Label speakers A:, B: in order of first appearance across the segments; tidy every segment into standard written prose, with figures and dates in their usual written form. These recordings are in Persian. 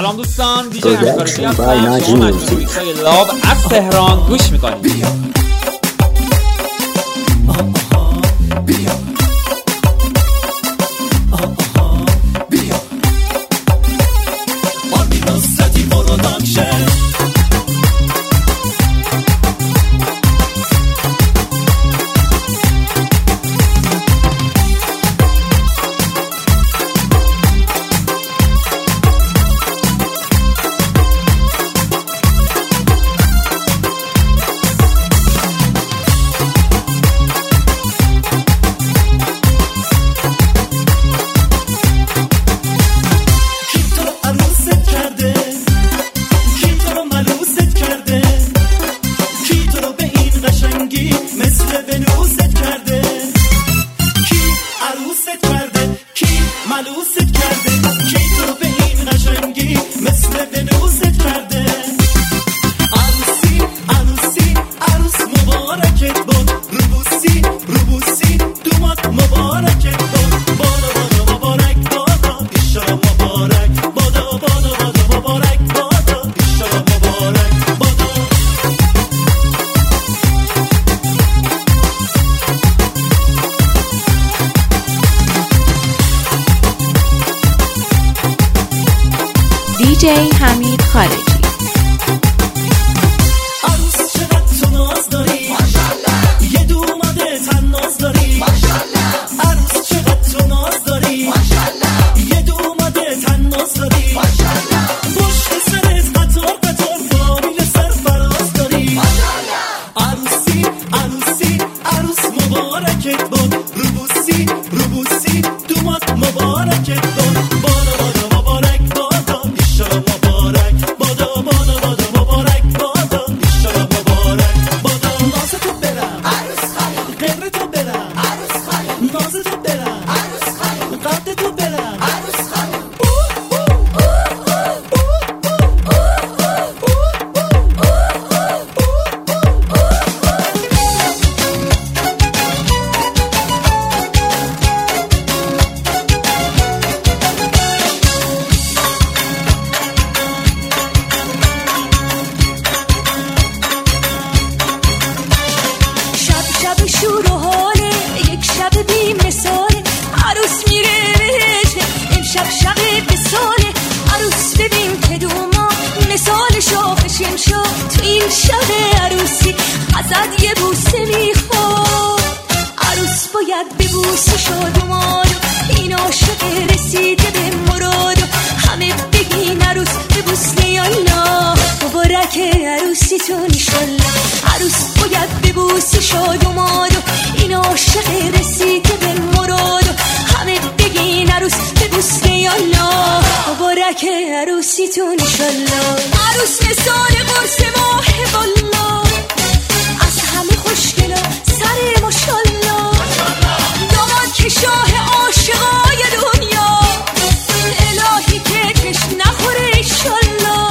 A: سلام دوستان، دیجی همکارشی هستم. شما مجموعه میکسای لاب از تهران گوش میکنید.
B: دیجی حمید خارجی.
C: عروس چقدر تو ناز داری ماشاءالله، یه دوماده تن ناز داری ماشاءالله. عروس چقدر تو ناز داری ماشاءالله، یه دوماده تن ناز داری ماشاءالله. پشت سرت قطار قطار فامیل سرفراز داری ماشاءالله. عروسی عروسی عروس مبارکت باد، روبوسی روبوسی دومات مبارکت باد.
D: شور و حاله یک شب بی مثاله، عروس میره بهشت امشب شب بساله. عروس ببین که دوما مثال شاخشیم شو، تو این شب عروسی ازت یه بوسه میخواد. عروس باید ببوسه شادومارو، این عاشق رسیده به مرادو. همه بگین عروس ببوس یالا، مبارک عروسیتون انشالله. عروس باید ببوسه شادومارو، این عاشق رسیده به مرادو. همه بگین عروس ببوس یالا، مبارک عروسیتون انشالله. عروس مثال قرص ماه والا، از همه خوشگلا سر ماشالله. داماد که شاه عاشقای دنیا، الهی که کش نخوره انشالله.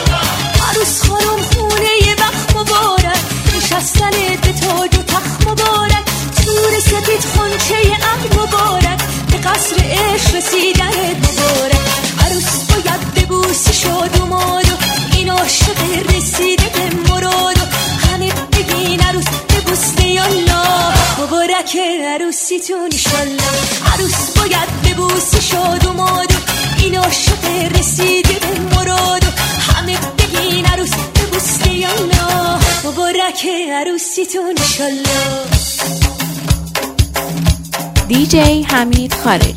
D: عروس خانم خونه یه وقت مبارک، نشستن به تاج و تخت مبارک. تور سپید خونچه عقد مبارک، به قصر عشق رسیدن مبارک. عروس باید ببوسی شادومارو، این عاشق رسیده به مرادو. همه بگین عروس ببوس یالا، مبارک عروسیتون انشالله. عروس باید ببوسی شادومارو، این عاشق رسیده به مرادو. همه بگین عروس ببوس یالا، مبارک عروسیتون انشالله.
B: دیجی حمید خارجی.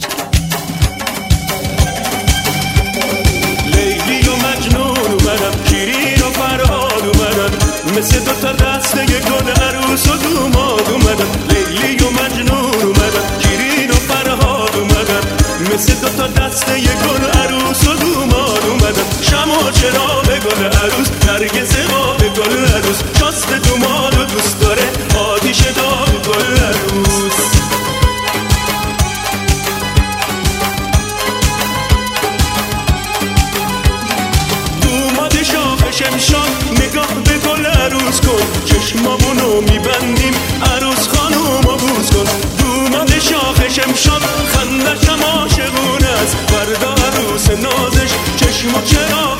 E: لیلی و مجنون اومدن، شیرین و فرهاد اومدن، مثل دوتا دسته گل عروس و دوماد اومدن. لیلی و مجنون اومدن، شیرین و فرهاد اومدن، مثل دوتا دسته گل عروس و دوماد اومدن. شمع و چراغ گل عروس، نرگس قاب گل عروس، شاست دوماد و دوست داره آتیش داغ گل عروس. شمشان نگاه به گل عروس کن، چشمامونو میبندیم عروس خانومو بوس کن. دوماد شاخ شمشان خندشم عاشقونه است، فردا عروس نازش چشم و چراغ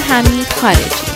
B: حمید خارجی.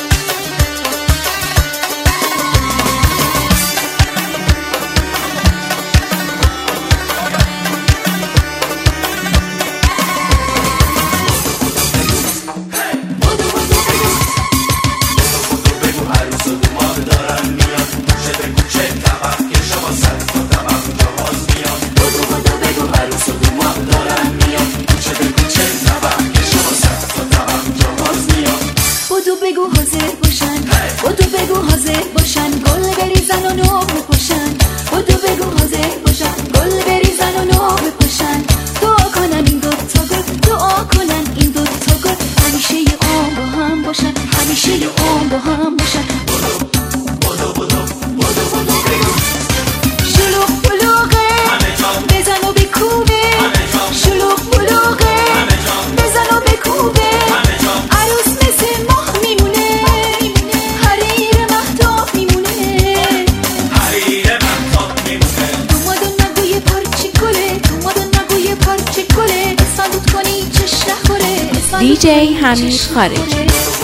B: DJ حمید خارجی.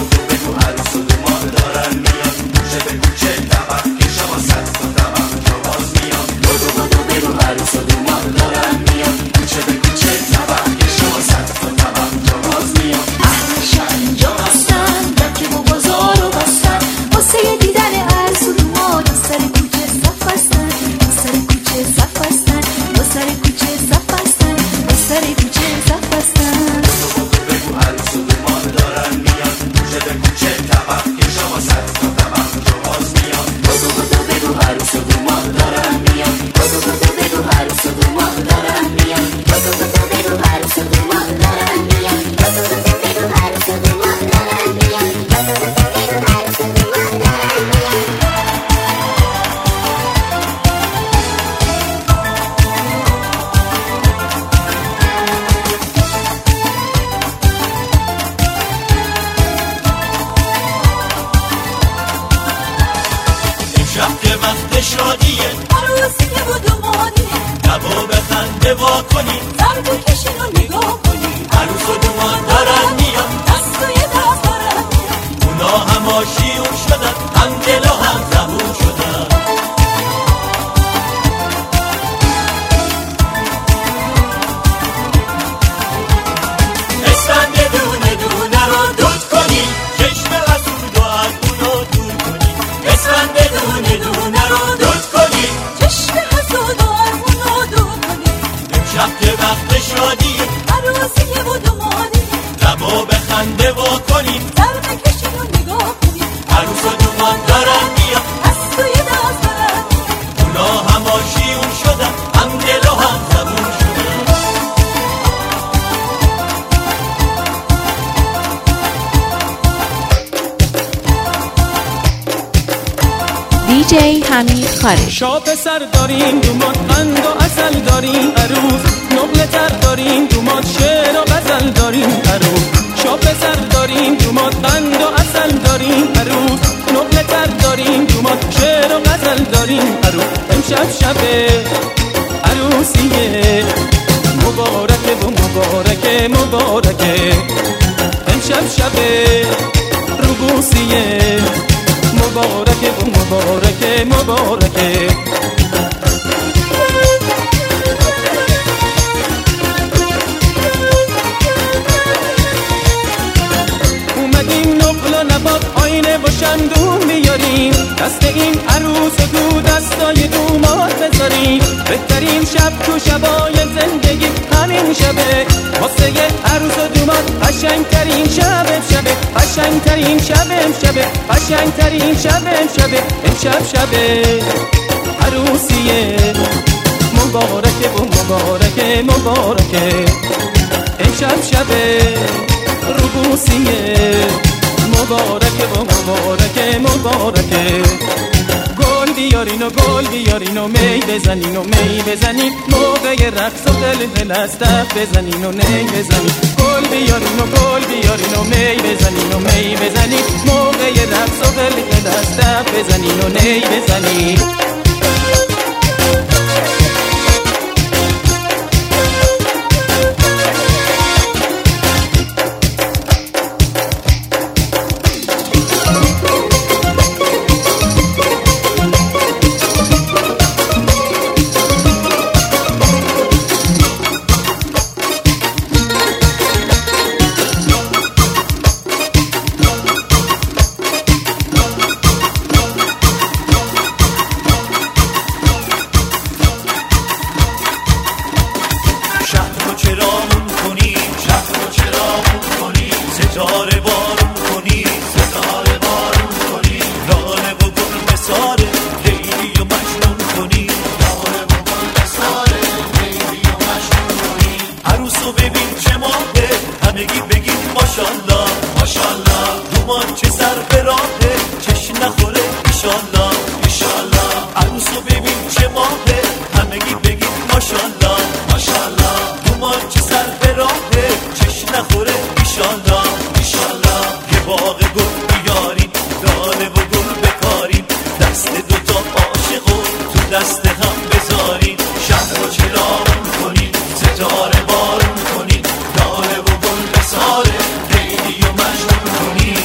B: DJ حمید خارجی.
F: شاپ سر داریم دومات قند و عسل داریم عروس، نقل تر داریم دومات شعر و غزل داریم عروس. شاپ سر داریم دومات قند و عسل داریم عروس، نقل تر داریم دومات شعر و غزل داریم عروس. امشب شب عروسیه مبارکه و مبارکه مبارکه، امشب شب روبوسیه مبارکه و مبارکه مبارکه. اومدیم نقل و نبات آینه و شمدون بیاریم، دست این عروس و دو دستای دومات بذاریم. بهترین شب تو شبای زندگی همین شبه، واسه عروس و دومات قشنگترین شب امشبه، قشنگترین شب امشبه، قشنگترین شب امشبه. امشب شبه عروسیه مبارکه و مبارکه مبارکه، امشب شبه روبوسیه مبارکه و مبارکه مبارکه. گل بیارین و گل بیارین و می بزنین و می بزنین، موقع رقص و دل از دف بزنین و نی بزنین. گل بیارین و گل بیارین و می بزنین و می بزنین، موقع رقص و دل از دف بزنین و نی بزنین.
C: عروسو ببین چه ماهه، همگی بگید ماشالله ماشالله. دومان چه سر به راهه، چش نخوره ایشالله ایشالله. عروسو ببین چه ماهه، همگی بگید ماشالله ماشالله. دومان چه سر به راهه، چش نخوره ایشالله ایشالله. یه باغ گل بیاریم، دانه و گل بکاریم، دست دوتا عاشقو تو دست هم بذاریم. شهر رو چراغون کنیم، ستاره بارون کنیم، دانه و گل بساره لیلی و مجنون کنیم.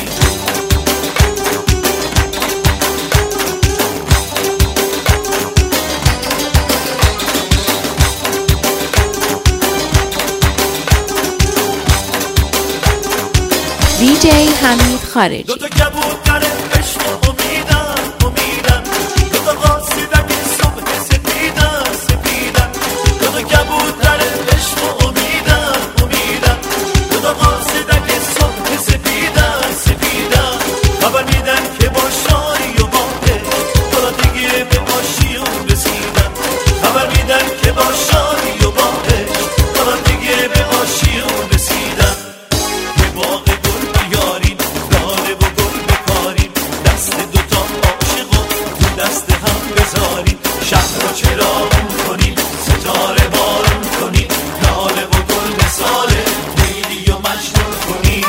B: DJ حمید خارجی.
C: دوتا کبوتر عشق و امیدن امیدن، دوتا قاصدک صبح سپیدن سپیدن. دوتا کبوتر عشق و امیدن امیدن، دوتا قاصدک صبح سپیدن سپیدن. خبر میدن که با شاری و باده، حالا دیگه به آشیون رسیدن. خبر میدن که با شاری و باده، حالا دیگه به آشیون رسیدن. یه باغ گل بیاریم، دانه و گل بکاریم، دست دوتا عاشقو تو دست هم بذاریم. شهر رو چراغون کنیم، ستاره بارون کنیم، دانه و گل مثاله لیلی و مجنون کنیم.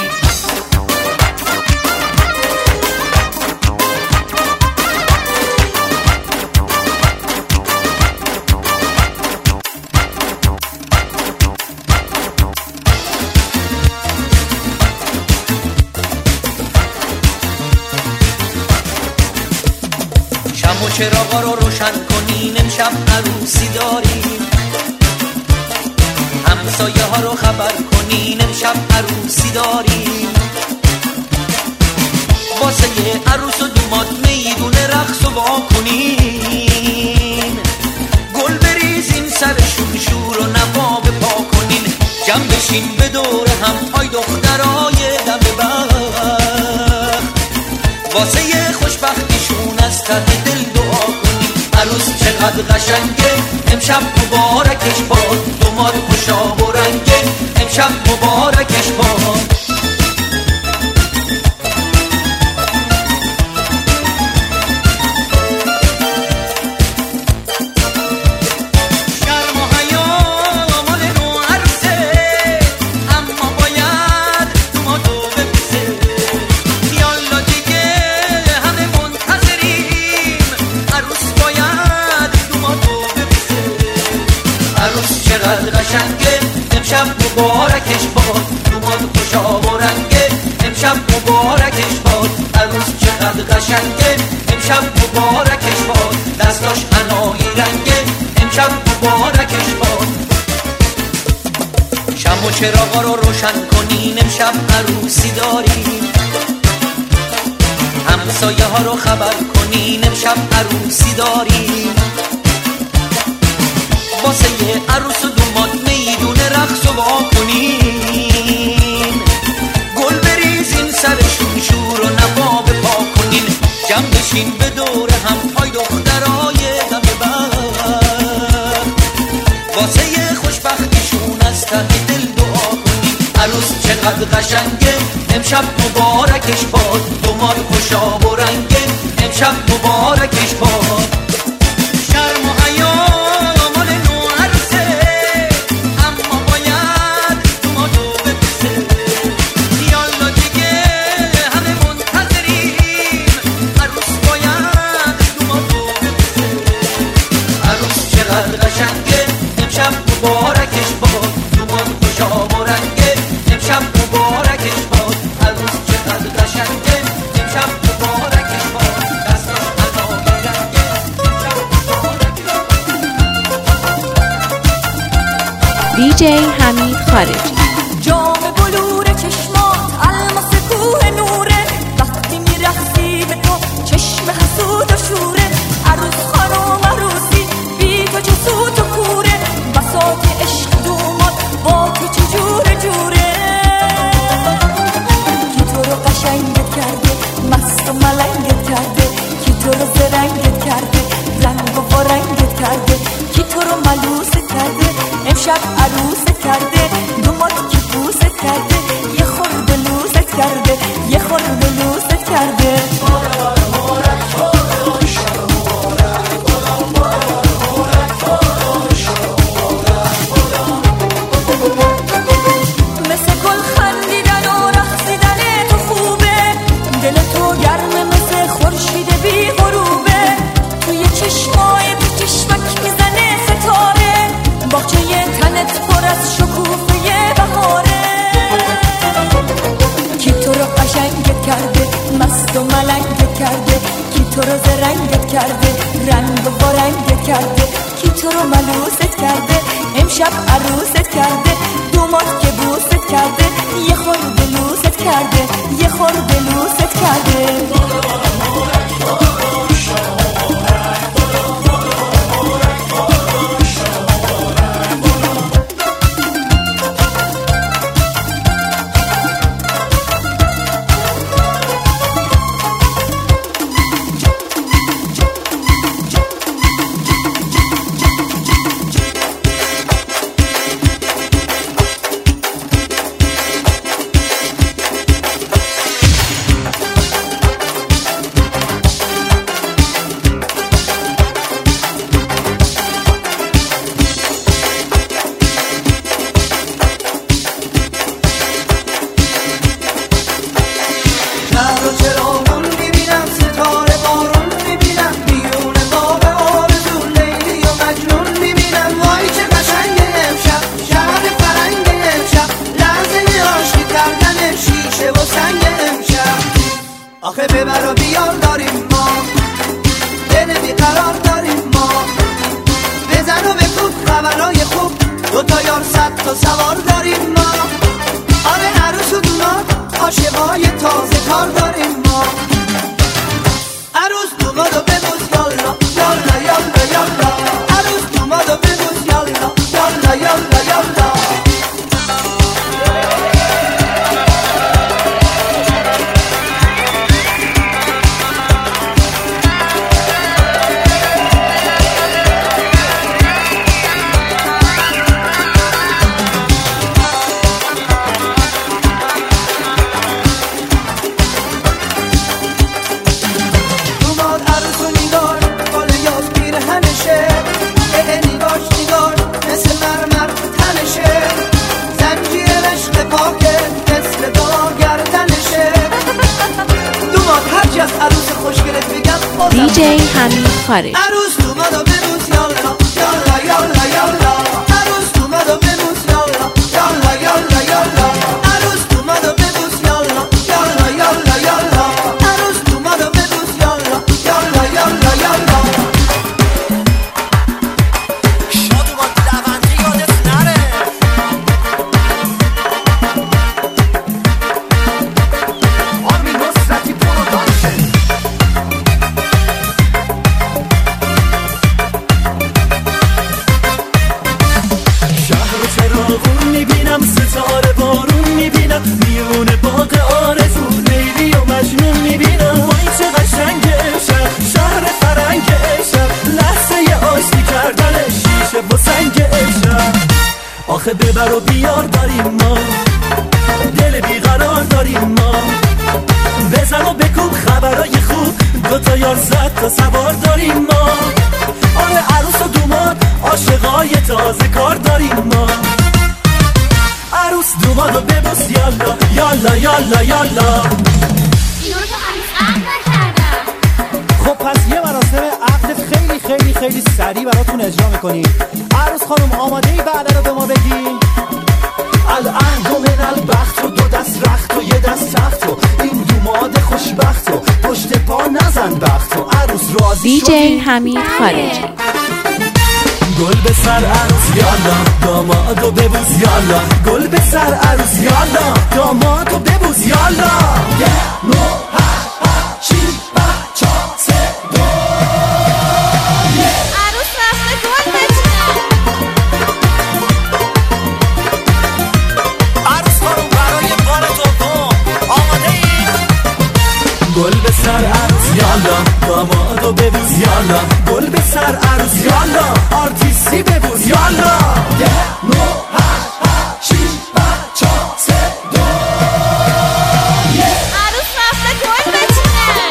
G: شمع و چراغا رو روشن کنین، امشب عروسی داریم. همسایه ها رو خبر کنین، امشب عروسی داریم. واسه عروس و دوماد میدون رقص و وا کنین. گل بریزین سرشون، شور و نوا بپا کنین. جمع بشین به دور هم، آی دخترای دم بخت. واسه خوشبختیشون از ته دل دعا کنیم. عروس چقدر قشنگه، امشب مبارکش باد. دوماد خوشاب و رنگه، امشب مبارکش باد. شرم و حیا مال نو عروسه، اما باید دومادو ببوسه. یالا دیگه همه منتظریم، عروس باید دومادو ببوسه. عروس چقدر قشنگه، امشب مبارکش باد. دوماد خوشاب و رنگه، امشب مبارکش باد. عروس چقدر قشنگه، امشب مبارکش باد. دستاش حنایی رنگه، امشب مبارکش باد. شمع و چراغا رو روشن کنین، امشب عروسی داریم. همسایه ها رو خبر کنین، امشب عروسی داریم. واسه عروس و دوماد میدون رقص و وا کنین. گل بریزین سرشون، شور و نوا بپا کنین. جمع بشین به دور هم، آی دخترای دم بخت. واسه خوشبختیشون از ته دل دعا کنین. عروس چقدر قشنگه، امشب مبارکش باد. دوماد خوشاب و رنگه، امشب مبارکش باد. شرم و حیا مال نو عروسه، اما باید دومادو ببوسه. یالا دیگه همه منتظریم، عروس باید دومادو ببوسه. عروس چقدر قشنگه، امشب مبارکش باد. دوماد خوشاب و رنگه، امشب مبارکش باد. عروس چقدر قشنگه، امشب مبارکش باد. دستاش حنایی رنگه، امشب مبارکش باد.
B: DJ حمید خارجی.
D: جام بلور چشمات الماس کوه نوره، وقتی میرقصی به تو چشم حسود و شوره. عروس خانم عروسی بی تو چه سوت و کوره، بساط عشق دوماد با تو چه جوره جوره. کی تو رو قشنگت کرده، مست و ملنگت کرده. کی تو رو زرنگت کرده، رنگ و رنگت کرده. کی تو رو ملوس کرده، امشب عروس کرده. تو رو زرنگت کرده، رنگ و رنگت کرده، کی تو رو ملوست کرده، امشب عروست کرده، دومات که بوست کرده، یه خورده لوست کرده، یه خورده لوست کرده.
H: آخه ببر و بیار داریم ما، دل بیقرار داریم ما، بزن و بکوب خبرای خوب، دوتا یار صد تا سوار داریم ما. آره عروس و دوماد عاشقای تازه کار داریم ما. عروس دومادو ببوس یالا یالا یالا یالا، عروس دومادو ببوس یالا یالا یالا یالا.
B: DJ حمید خارج.
H: عروس دومادو ببوس یالا یالا یالا یالا، عروس دومادو ببوس یالا یالا یالا یالا، عروس دومادو ببوس یالا یالا یالا یالا، عروس دومادو ببوس یالا یالا یالا یالا. شادومان لونجی یادت نره. آرمین نصرتی پروداکشن. ستاره بارون میبینم، میونه باغ آرزو، لیلی و مجنون میبینم. وای چه قشنگه شهر، شهر فرنگ شهر، لحظه آشتی کردن شیشه و سنگ شهر. آخه ببر و بیار داریم ما، دل بیقرار داریم ما، بزن و بکوب خبرای خوب، دوتا یار صد تا سوار داریم ما. آره عروس و دوماد عاشقای تازه کار داریم ما. عروس دومادو ببوس یالا یالا یالا یالا.
I: اینو تو هنوز عقد نکردم.
J: خب پس یه مراسم عقد خیلی خیلی خیلی سریع براتون اجرا میکنیم. عروس خانم آماده ای بعد رو به ما بگی؟
H: العهد و من البخت و دو دست رخت و یه دست تخت و این دوماد خوشبخت و پشت پا نزن بخت و عروس راضی
B: DJ حمید خارجی.
H: گل به سر عروس یالا، دامادو ببوس یالا، گل به سر عروس یالا، دامادو ببوس یالا. یه نو ها چی بچا سه دو.
I: عروس رفته گل بچینه.
H: عروس خانم برای بار دوم آماده ای؟ گل به سر عروس یالا، دامادو ببوس یالا، گل به سر عروس یالا، آرتیستی ببوس یالا. یه نو ها چی بچا سه دو.
I: عروس رفته گل بچینه.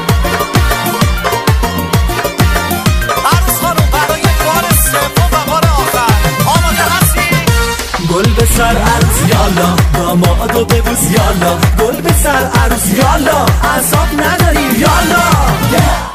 H: عروس خانم برای بار سوم و بار آخر آماده هستی؟ گل به سر عروس یالا، دامادو ببوس یالا، گل به سر عروس یالا، اعصاب نداری یالا.